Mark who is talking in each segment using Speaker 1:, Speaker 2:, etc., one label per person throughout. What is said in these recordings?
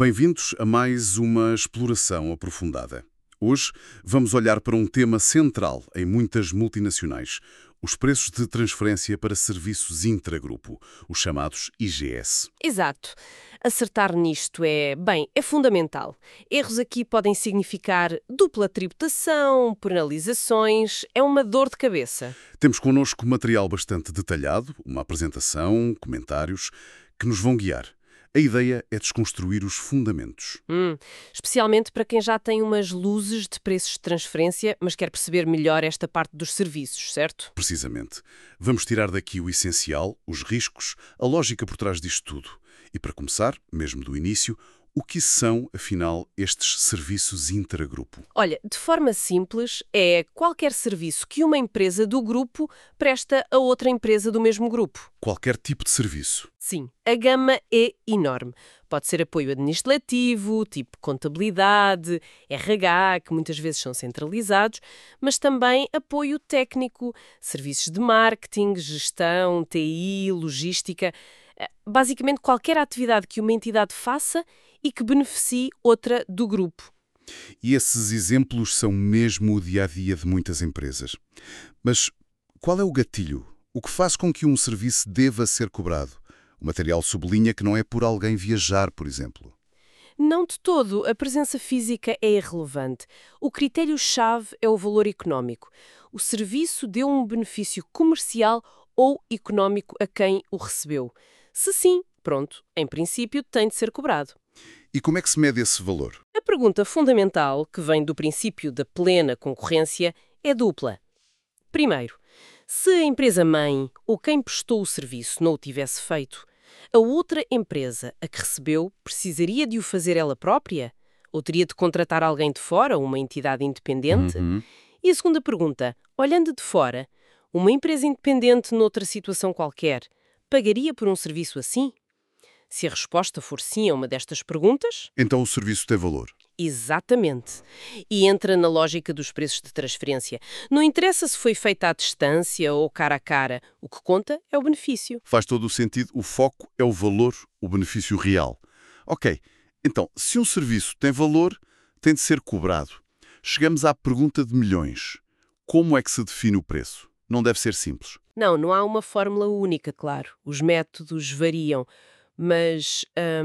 Speaker 1: Bem-vindos a mais uma exploração aprofundada. Hoje vamos olhar para um tema central em muitas multinacionais, os preços de transferência para serviços intragrupo, os chamados IGS.
Speaker 2: Exato. Acertar nisto é fundamental. Erros aqui podem significar dupla tributação, penalizações, é uma dor de cabeça.
Speaker 1: Temos connosco material bastante detalhado, uma apresentação, comentários, que nos vão guiar. A ideia é desconstruir os fundamentos.
Speaker 2: Especialmente para quem já tem umas luzes de preços de transferência, mas quer perceber melhor esta parte dos serviços, certo?
Speaker 1: Precisamente. Vamos tirar daqui o essencial, os riscos, a lógica por trás disto tudo. E para começar, mesmo do início, o que são, afinal, estes serviços intragrupo?
Speaker 2: Olha, de forma simples, é qualquer serviço que uma empresa do grupo presta a outra empresa do mesmo grupo.
Speaker 1: Qualquer tipo de serviço.
Speaker 2: Sim, a gama é enorme. Pode ser apoio administrativo, tipo contabilidade, RH, que muitas vezes são centralizados, mas também apoio técnico, serviços de marketing, gestão, TI, logística. Basicamente, qualquer atividade que uma entidade faça e que beneficie outra do grupo.
Speaker 1: E esses exemplos são mesmo o dia-a-dia de muitas empresas. Mas qual é o gatilho? O que faz com que um serviço deva ser cobrado? O material sublinha que não é por alguém viajar, por exemplo.
Speaker 2: Não de todo, a presença física é irrelevante. O critério-chave é o valor económico. O serviço deu um benefício comercial ou económico a quem o recebeu. Se sim, pronto, em princípio tem de ser cobrado.
Speaker 1: E como é que se mede esse valor?
Speaker 2: A pergunta fundamental, que vem do princípio da plena concorrência, é dupla. Primeiro, se a empresa-mãe ou quem prestou o serviço não o tivesse feito, a outra empresa a que recebeu precisaria de o fazer ela própria? Ou teria de contratar alguém de fora, uma entidade independente? E a segunda pergunta, olhando de fora, uma empresa independente noutra situação qualquer, pagaria por um serviço assim? Se a resposta for sim a uma destas perguntas,
Speaker 1: Então o serviço tem valor.
Speaker 2: exatamente. E entra na lógica dos preços de transferência. Não interessa se foi feita à distância ou cara a cara. O que conta é o benefício.
Speaker 1: Faz todo o sentido, o foco é o valor, o benefício real. Ok, então, se um serviço tem valor, tem de ser cobrado. Chegamos à pergunta de milhões. Como é que se define o preço? Não deve ser simples.
Speaker 2: Não há uma fórmula única, claro. Os métodos variam. Mas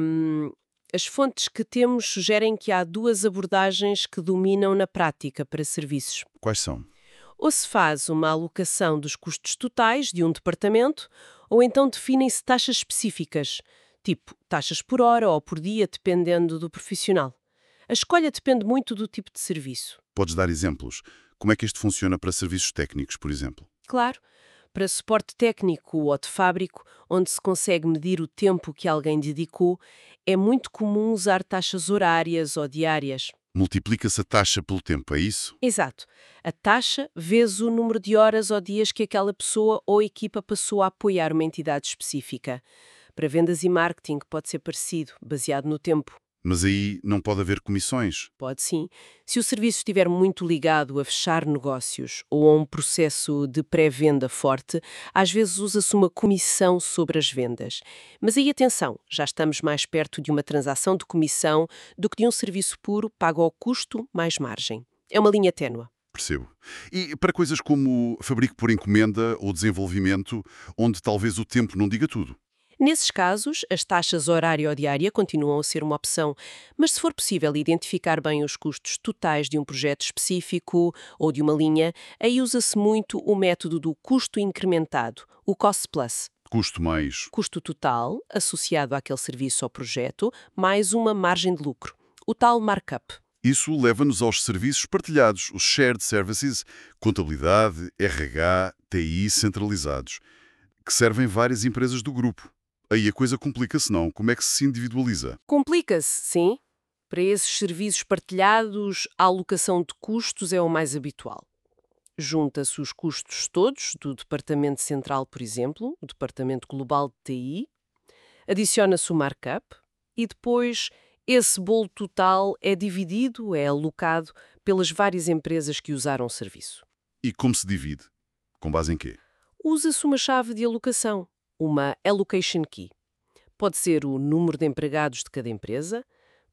Speaker 2: as fontes que temos sugerem que há duas abordagens que dominam na prática para serviços.
Speaker 1: Quais são?
Speaker 2: Ou se faz uma alocação dos custos totais de um departamento, ou então definem-se taxas específicas, tipo taxas por hora ou por dia, dependendo do profissional. A escolha depende muito do tipo de serviço.
Speaker 1: Podes dar exemplos? Como é que isto funciona para serviços técnicos, por exemplo?
Speaker 2: Claro, para suporte técnico ou de fábrico, onde se consegue medir o tempo que alguém dedicou, é muito comum usar taxas horárias ou diárias.
Speaker 1: Multiplica-se a taxa pelo tempo, é isso?
Speaker 2: Exato. A taxa vezes o número de horas ou dias que aquela pessoa ou equipa passou a apoiar uma entidade específica. Para vendas e marketing pode ser parecido, baseado no tempo.
Speaker 1: Mas aí não pode haver comissões.
Speaker 2: Pode sim. Se o serviço estiver muito ligado a fechar negócios ou a um processo de pré-venda forte, às vezes usa-se uma comissão sobre as vendas. Mas aí atenção, já estamos mais perto de uma transação de comissão do que de um serviço puro pago ao custo mais margem. É uma linha ténue.
Speaker 1: Percebo. E para coisas como fabrico por encomenda ou desenvolvimento, onde talvez o tempo não diga tudo.
Speaker 2: Nesses casos, as taxas horária ou diária continuam a ser uma opção, mas se for possível identificar bem os custos totais de um projeto específico ou de uma linha, aí usa-se muito o método do custo incrementado, o Cost Plus.
Speaker 1: Custo mais.
Speaker 2: Custo total, associado àquele serviço ou projeto, mais uma margem de lucro, o tal markup.
Speaker 1: Isso leva-nos aos serviços partilhados, os shared services, contabilidade, RH, TI centralizados, que servem várias empresas do grupo. Aí a coisa complica-se não. Como é que se individualiza?
Speaker 2: Complica-se, sim. Para esses serviços partilhados, a alocação de custos é o mais habitual. Junta-se os custos todos do Departamento Central, por exemplo, o Departamento Global de TI, adiciona-se o markup e depois esse bolo total é dividido, é alocado pelas várias empresas que usaram o serviço.
Speaker 1: E como se divide? Com base em quê?
Speaker 2: Usa-se uma chave de alocação, uma allocation key. Pode ser o número de empregados de cada empresa,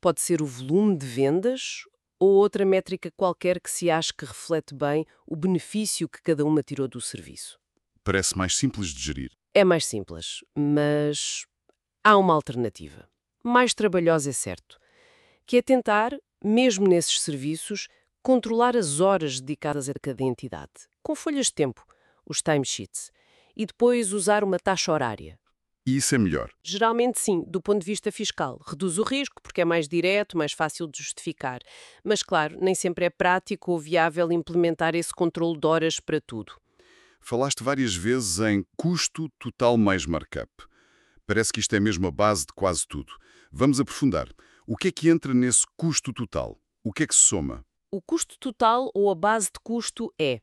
Speaker 2: Pode ser o volume de vendas ou outra métrica qualquer que se ache que reflete bem o benefício que cada uma tirou do serviço.
Speaker 1: Parece mais simples de gerir.
Speaker 2: É mais simples, mas há uma alternativa. Mais trabalhosa, é certo, que é tentar, mesmo nesses serviços, controlar as horas dedicadas a cada entidade, com folhas de tempo, os timesheets, e depois usar uma taxa horária.
Speaker 1: E isso é melhor.
Speaker 2: Geralmente sim, do ponto de vista fiscal. Reduz o risco porque é mais direto, mais fácil de justificar. Mas claro, nem sempre é prático ou viável implementar esse controle de horas para tudo.
Speaker 1: Falaste várias vezes em custo total mais markup. Parece que isto é mesmo a base de quase tudo. Vamos aprofundar. O que é que entra nesse custo total? O que é que se soma?
Speaker 2: O custo total ou a base de custo é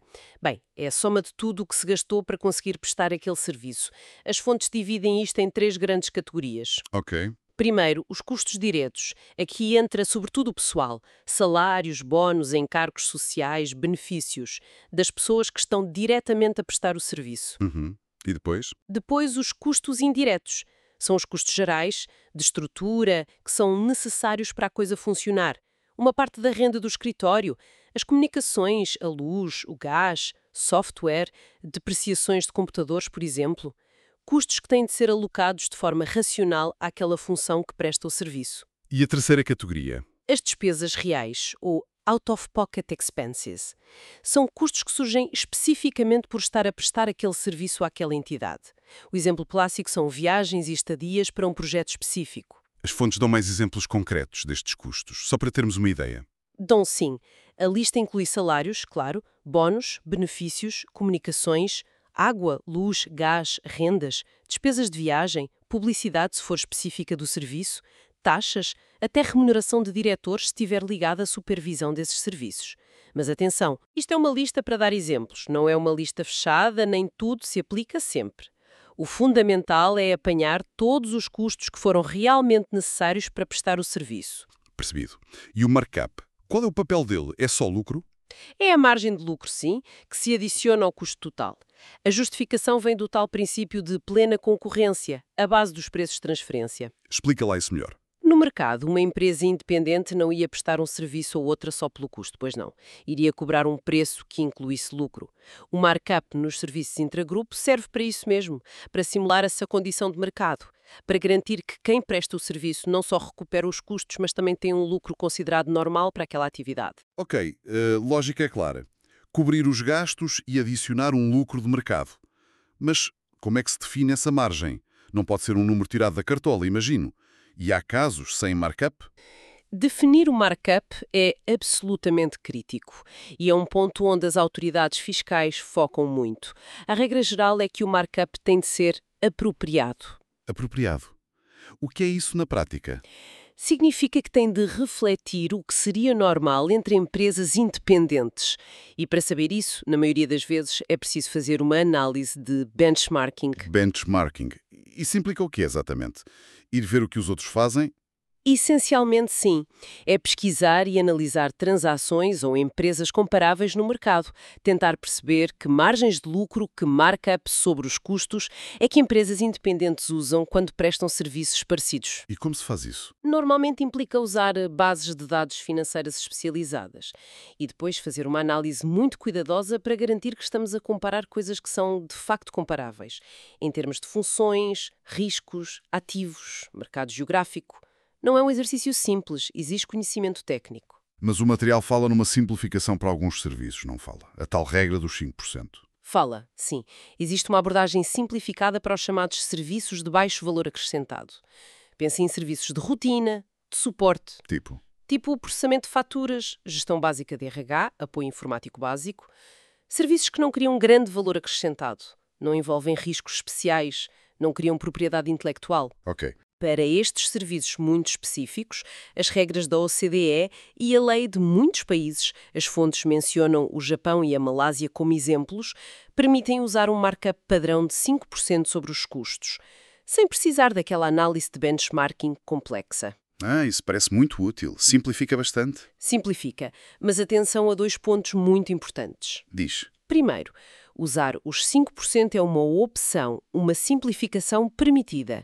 Speaker 2: a soma de tudo o que se gastou para conseguir prestar aquele serviço. As fontes dividem isto em 3 grandes categorias.
Speaker 1: Ok.
Speaker 2: Primeiro, os custos diretos. Aqui entra sobretudo o pessoal, salários, bónus, encargos sociais, benefícios, das pessoas que estão diretamente a prestar o serviço.
Speaker 1: E depois?
Speaker 2: Depois, os custos indiretos. São os custos gerais, de estrutura, que são necessários para a coisa funcionar. Uma parte da renda do escritório, as comunicações, a luz, o gás, software, depreciações de computadores, por exemplo. Custos que têm de ser alocados de forma racional àquela função que presta o serviço.
Speaker 1: E a terceira categoria?
Speaker 2: As despesas reais, ou out-of-pocket expenses, são custos que surgem especificamente por estar a prestar aquele serviço àquela entidade. O exemplo clássico são viagens e estadias para um projeto específico.
Speaker 1: As fontes dão mais exemplos concretos destes custos, só para termos uma ideia.
Speaker 2: Dão sim. A lista inclui salários, claro, bónus, benefícios, comunicações, água, luz, gás, rendas, despesas de viagem, publicidade se for específica do serviço, taxas, até remuneração de diretores se estiver ligada à supervisão desses serviços. Mas atenção, isto é uma lista para dar exemplos, não é uma lista fechada, nem tudo se aplica sempre. O fundamental é apanhar todos os custos que foram realmente necessários para prestar o serviço.
Speaker 1: Percebido. E o markup? Qual é o papel dele? É só lucro?
Speaker 2: É a margem de lucro, sim, que se adiciona ao custo total. A justificação vem do tal princípio de plena concorrência, a base dos preços de transferência.
Speaker 1: Explica lá isso melhor.
Speaker 2: No mercado, uma empresa independente não ia prestar um serviço ou outra só pelo custo, pois não. Iria cobrar um preço que incluísse lucro. O markup nos serviços intragrupo serve para isso mesmo, para simular essa condição de mercado, para garantir que quem presta o serviço não só recupera os custos, mas também tem um lucro considerado normal para aquela atividade.
Speaker 1: Ok, a lógica é clara. Cobrir os gastos e adicionar um lucro de mercado. Mas como é que se define essa margem? Não pode ser um número tirado da cartola, imagino. E há casos sem markup?
Speaker 2: Definir o markup é absolutamente crítico e é um ponto onde as autoridades fiscais focam muito. A regra geral é que o markup tem de ser apropriado.
Speaker 1: Apropriado. O que é isso na prática?
Speaker 2: Significa que tem de refletir o que seria normal entre empresas independentes. E para saber isso, na maioria das vezes, é preciso fazer uma análise de benchmarking.
Speaker 1: Benchmarking. Isso implica o quê exatamente? Ir ver o que os outros fazem?
Speaker 2: Essencialmente, sim. É pesquisar e analisar transações ou empresas comparáveis no mercado, tentar perceber que margens de lucro, que markup sobre os custos é que empresas independentes usam quando prestam serviços parecidos.
Speaker 1: E como se faz isso?
Speaker 2: Normalmente implica usar bases de dados financeiras especializadas e depois fazer uma análise muito cuidadosa para garantir que estamos a comparar coisas que são de facto comparáveis, em termos de funções, riscos, ativos, mercado geográfico. Não é um exercício simples, exige conhecimento técnico.
Speaker 1: Mas o material fala numa simplificação para alguns serviços, não fala? A tal regra dos 5%.
Speaker 2: Fala, sim. Existe uma abordagem simplificada para os chamados serviços de baixo valor acrescentado. Pense em serviços de rotina, de suporte. Tipo processamento de faturas, gestão básica de RH, apoio informático básico. Serviços que não criam grande valor acrescentado, não envolvem riscos especiais, não criam propriedade intelectual.
Speaker 1: Ok.
Speaker 2: Para estes serviços muito específicos, as regras da OCDE e a lei de muitos países, as fontes mencionam o Japão e a Malásia como exemplos, permitem usar um markup padrão de 5% sobre os custos, sem precisar daquela análise de benchmarking complexa.
Speaker 1: Isso parece muito útil. Simplifica bastante.
Speaker 2: Simplifica, mas atenção a 2 pontos muito importantes.
Speaker 1: Diz.
Speaker 2: Primeiro, usar os 5% é uma opção, uma simplificação permitida.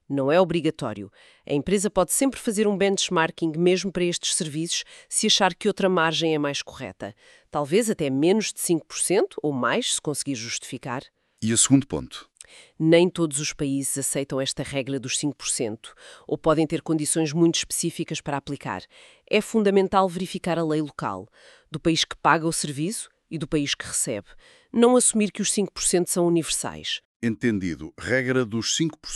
Speaker 2: Não é obrigatório. A empresa pode sempre fazer um benchmarking mesmo para estes serviços se achar que outra margem é mais correta. Talvez até menos de 5% ou mais, se conseguir justificar.
Speaker 1: E o segundo ponto?
Speaker 2: Nem todos os países aceitam esta regra dos 5%, ou podem ter condições muito específicas para aplicar. É fundamental verificar a lei local, do país que paga o serviço e do país que recebe. Não assumir que os 5% são universais.
Speaker 1: Entendido. Regra dos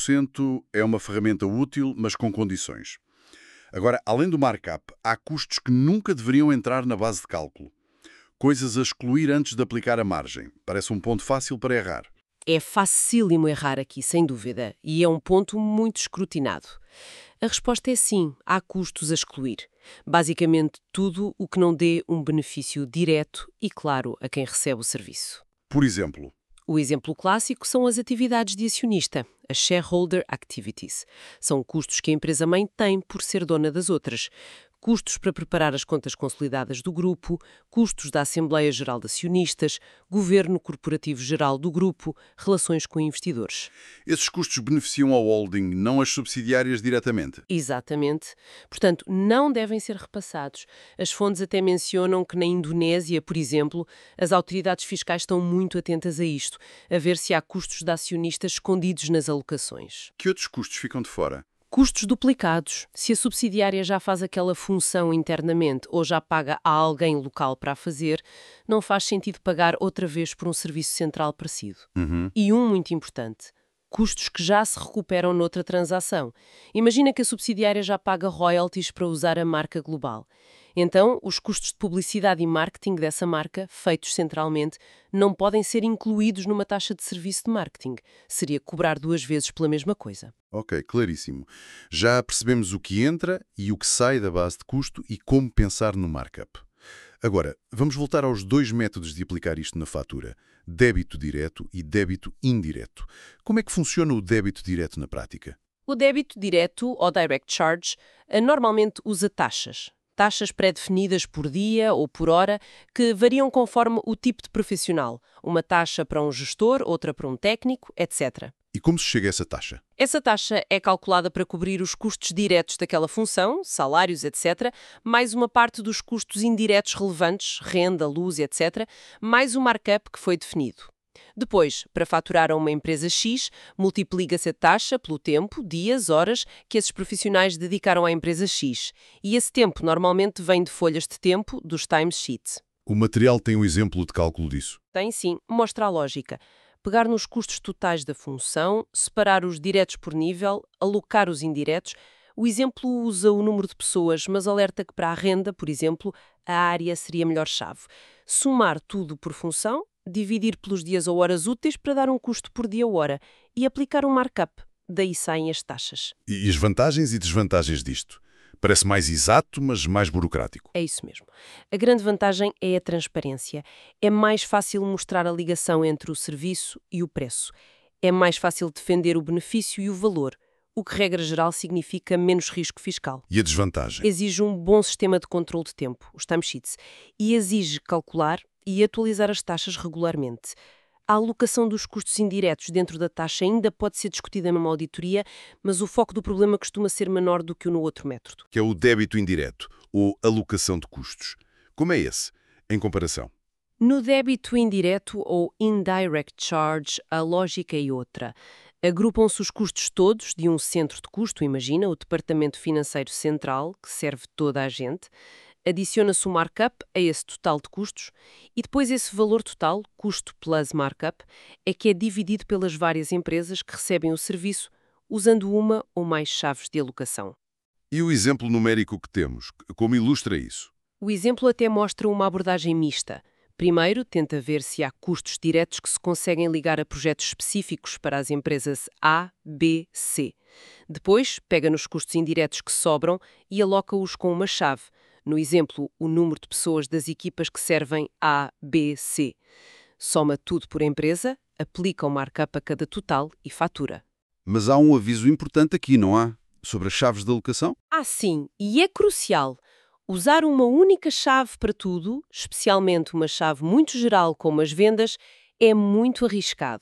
Speaker 1: 5% é uma ferramenta útil, mas com condições. Agora, além do markup, há custos que nunca deveriam entrar na base de cálculo. Coisas a excluir antes de aplicar a margem. Parece um ponto fácil para errar.
Speaker 2: É facílimo errar aqui, sem dúvida, e é um ponto muito escrutinado. A resposta é sim, há custos a excluir. Basicamente, tudo o que não dê um benefício direto e claro a quem recebe o serviço.
Speaker 1: Por exemplo,
Speaker 2: O exemplo clássico são as atividades de acionista, as shareholder activities. São custos que a empresa-mãe tem por ser dona das outras. Custos para preparar as contas consolidadas do grupo, custos da Assembleia Geral de Acionistas, governo corporativo geral do grupo, relações com investidores.
Speaker 1: esses custos beneficiam ao holding, não as subsidiárias diretamente.
Speaker 2: Exatamente. Portanto, não devem ser repassados. As fontes até mencionam que na Indonésia, por exemplo, as autoridades fiscais estão muito atentas a isto, a ver se há custos de acionistas escondidos nas alocações.
Speaker 1: Que outros custos ficam de fora?
Speaker 2: Custos duplicados. Se a subsidiária já faz aquela função internamente ou já paga a alguém local para a fazer, não faz sentido pagar outra vez por um serviço central parecido. E um muito importante. Custos que já se recuperam noutra transação. Imagina que a subsidiária já paga royalties para usar a marca global. Então, os custos de publicidade e marketing dessa marca, feitos centralmente, não podem ser incluídos numa taxa de serviço de marketing. Seria cobrar duas vezes pela mesma coisa.
Speaker 1: Ok, claríssimo. Já percebemos o que entra e o que sai da base de custo e como pensar no markup. Agora, vamos voltar aos dois métodos de aplicar isto na fatura: débito direto e débito indireto. Como é que funciona o débito direto na prática?
Speaker 2: O débito direto, ou direct charge, normalmente usa taxas. Taxas pré-definidas por dia ou por hora, que variam conforme o tipo de profissional. Uma taxa para um gestor, outra para um técnico, etc.
Speaker 1: E como se chega a essa taxa?
Speaker 2: Essa taxa é calculada para cobrir os custos diretos daquela função, salários, etc., mais uma parte dos custos indiretos relevantes, renda, luz, etc., mais o markup que foi definido. Depois, para faturar a uma empresa X, multiplica-se a taxa pelo tempo, dias, horas que esses profissionais dedicaram à empresa X. E esse tempo normalmente vem de folhas de tempo dos timesheets.
Speaker 1: O material tem um exemplo de cálculo disso.
Speaker 2: Tem sim, mostra a lógica. Pegar nos custos totais da função, separar os diretos por nível, alocar os indiretos. O exemplo usa o número de pessoas, mas alerta que para a renda, por exemplo, a área seria a melhor chave. Somar tudo por função, dividir pelos dias ou horas úteis para dar um custo por dia ou hora e aplicar um markup. Daí saem as taxas.
Speaker 1: E as vantagens e desvantagens disto? Parece mais exato, mas mais burocrático.
Speaker 2: É isso mesmo. A grande vantagem é a transparência. É mais fácil mostrar a ligação entre o serviço e o preço. É mais fácil defender o benefício e o valor, o que, regra geral, significa menos risco fiscal.
Speaker 1: E a desvantagem?
Speaker 2: Exige um bom sistema de controle de tempo, os timesheets, e exige calcular e atualizar as taxas regularmente. A alocação dos custos indiretos dentro da taxa ainda pode ser discutida numa auditoria, mas o foco do problema costuma ser menor do que o no outro método.
Speaker 1: Que é o débito indireto, ou alocação de custos. Como é esse, em comparação?
Speaker 2: No débito indireto ou indirect charge, a lógica é outra. Agrupam-se os custos todos de um centro de custo, imagina, o Departamento Financeiro Central, que serve toda a gente. Adiciona-se o markup a esse total de custos e depois esse valor total, custo plus markup, é que é dividido pelas várias empresas que recebem o serviço usando uma ou mais chaves de alocação.
Speaker 1: E o exemplo numérico que temos, como ilustra isso?
Speaker 2: O exemplo até mostra uma abordagem mista. Primeiro, tenta ver se há custos diretos que se conseguem ligar a projetos específicos para as empresas A, B, C. Depois, pega nos custos indiretos que sobram e aloca-os com uma chave. No exemplo, o número de pessoas das equipas que servem A, B, C. Soma tudo por empresa, aplica o markup a cada total e fatura.
Speaker 1: Mas há um aviso importante aqui, não há? Sobre as chaves de alocação?
Speaker 2: Sim, e é crucial. Usar uma única chave para tudo, especialmente uma chave muito geral como as vendas, é muito arriscado.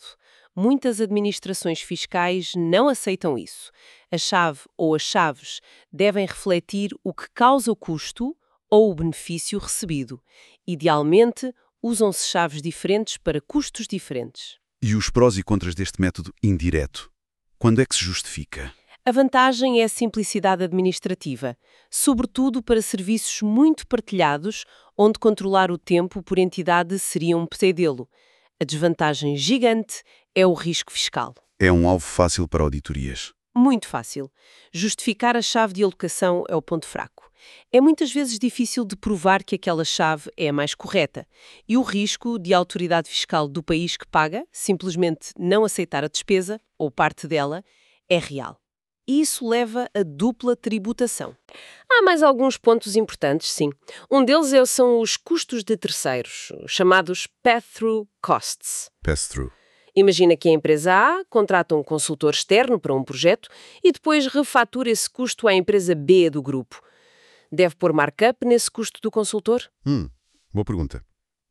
Speaker 2: Muitas administrações fiscais não aceitam isso. A chave ou as chaves devem refletir o que causa o custo ou o benefício recebido. Idealmente, usam-se chaves diferentes para custos diferentes.
Speaker 1: E os prós e contras deste método indireto? Quando é que se justifica?
Speaker 2: A vantagem é a simplicidade administrativa, sobretudo para serviços muito partilhados, onde controlar o tempo por entidade seria um pesadelo. A desvantagem gigante é o risco fiscal.
Speaker 1: É um alvo fácil para auditorias.
Speaker 2: Muito fácil. Justificar a chave de alocação é o ponto fraco. É muitas vezes difícil de provar que aquela chave é a mais correta. E o risco de a autoridade fiscal do país que paga simplesmente não aceitar a despesa, ou parte dela, é real. E isso leva a dupla tributação. Há mais alguns pontos importantes, sim. Um deles são os custos de terceiros, chamados pass-through costs.
Speaker 1: Pass-through.
Speaker 2: Imagina que a empresa A contrata um consultor externo para um projeto e depois refatura esse custo à empresa B do grupo. Deve pôr markup nesse custo do consultor?
Speaker 1: Boa pergunta.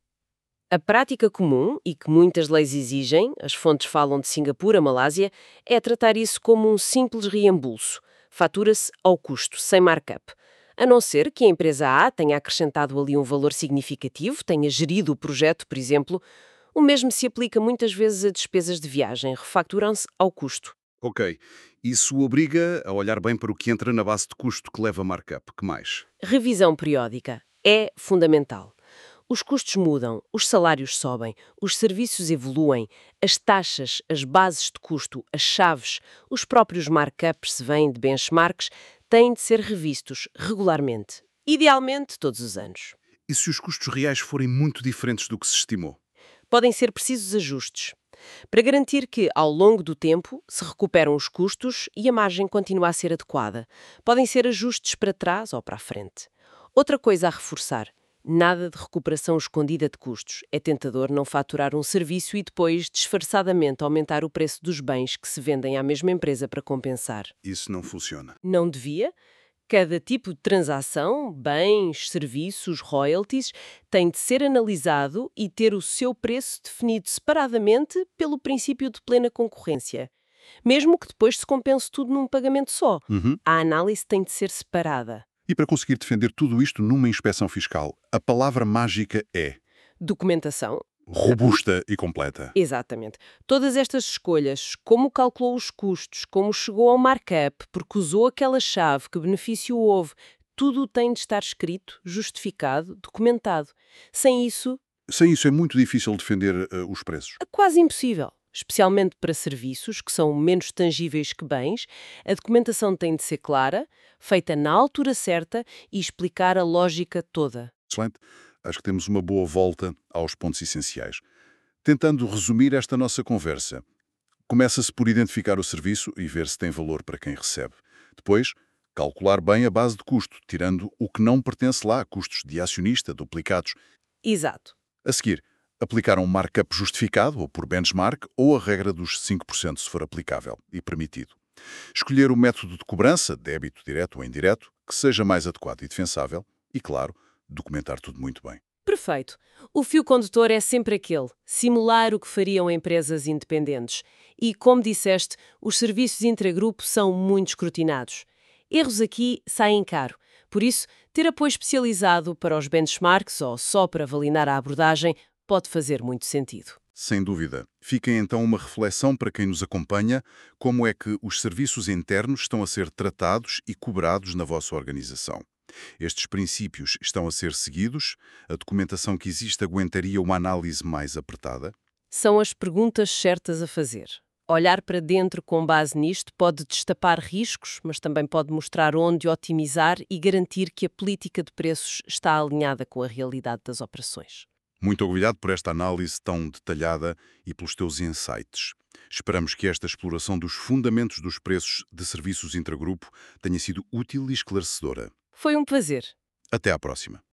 Speaker 2: A prática comum, e que muitas leis exigem, as fontes falam de Singapura, Malásia, é tratar isso como um simples reembolso. Fatura-se ao custo, sem markup. A não ser que a empresa A tenha acrescentado ali um valor significativo, tenha gerido o projeto, por exemplo. O mesmo se aplica muitas vezes a despesas de viagem, refacturam-se ao custo.
Speaker 1: Ok. Isso obriga a olhar bem para o que entra na base de custo que leva a markup. Que mais?
Speaker 2: Revisão periódica é fundamental. Os custos mudam, os salários sobem, os serviços evoluem, as taxas, as bases de custo, as chaves, os próprios markups, se vêm de benchmarks, têm de ser revistos regularmente. Idealmente, todos os anos.
Speaker 1: E se os custos reais forem muito diferentes do que se estimou?
Speaker 2: Podem ser precisos ajustes, para garantir que, ao longo do tempo, se recuperam os custos e a margem continua a ser adequada. Podem ser ajustes para trás ou para a frente. Outra coisa a reforçar: nada de recuperação escondida de custos. É tentador não faturar um serviço e depois, disfarçadamente, aumentar o preço dos bens que se vendem à mesma empresa para compensar.
Speaker 1: Isso não funciona.
Speaker 2: Não devia? Cada tipo de transação, bens, serviços, royalties, tem de ser analisado e ter o seu preço definido separadamente pelo princípio de plena concorrência. Mesmo que depois se compense tudo num pagamento só, a análise tem de ser separada.
Speaker 1: E para conseguir defender tudo isto numa inspeção fiscal, a palavra mágica é
Speaker 2: Documentação.
Speaker 1: robusta e completa.
Speaker 2: Exatamente. Todas estas escolhas, como calculou os custos, como chegou ao markup, porque usou aquela chave, que benefício houve, tudo tem de estar escrito, justificado, documentado. Sem isso,
Speaker 1: Sem isso é muito difícil defender os preços.
Speaker 2: é quase impossível. Especialmente para serviços, que são menos tangíveis que bens, a documentação tem de ser clara, feita na altura certa e explicar a lógica toda.
Speaker 1: Excelente. Acho que temos uma boa volta aos pontos essenciais. Tentando resumir esta nossa conversa, começa-se por identificar o serviço e ver se tem valor para quem recebe. Depois, calcular bem a base de custo, tirando o que não pertence lá, custos de acionista, duplicados.
Speaker 2: Exato.
Speaker 1: A seguir, aplicar um markup justificado, ou por benchmark, ou a regra dos 5% se for aplicável e permitido. Escolher o método de cobrança, débito direto ou indireto, que seja mais adequado e defensável. E, claro, documentar tudo muito bem.
Speaker 2: Perfeito. O fio condutor é sempre aquele: simular o que fariam empresas independentes. E, como disseste, os serviços intragrupo são muito escrutinados. Erros aqui saem caro. Por isso, ter apoio especializado para os benchmarks ou só para validar a abordagem pode fazer muito sentido.
Speaker 1: Sem dúvida. Fica então uma reflexão para quem nos acompanha, como é que os serviços internos estão a ser tratados e cobrados na vossa organização. Estes princípios estão a ser seguidos? A documentação que existe aguentaria uma análise mais apertada?
Speaker 2: São as perguntas certas a fazer. Olhar para dentro com base nisto pode destapar riscos, mas também pode mostrar onde otimizar e garantir que a política de preços está alinhada com a realidade das operações.
Speaker 1: Muito obrigado por esta análise tão detalhada e pelos teus insights. Esperamos que esta exploração dos fundamentos dos preços de serviços intragrupo tenha sido útil e esclarecedora.
Speaker 2: Foi um prazer.
Speaker 1: Até à próxima.